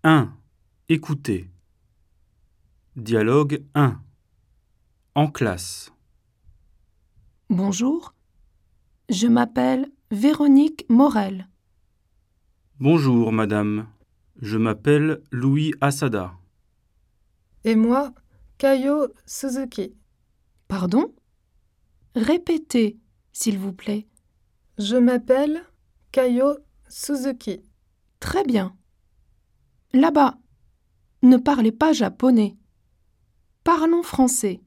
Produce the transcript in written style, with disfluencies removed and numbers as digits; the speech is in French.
1. Écoutez. Dialogue 1. En classe. Bonjour, je m'appelle Véronique Morel. Bonjour, madame. Je m'appelle Louis Assada. Et moi, Kayo Suzuki. Pardon? Répétez, s'il vous plaît. Je m'appelle Kayo Suzuki. Très bien. Là-bas, ne parlez pas japonais. Parlons français.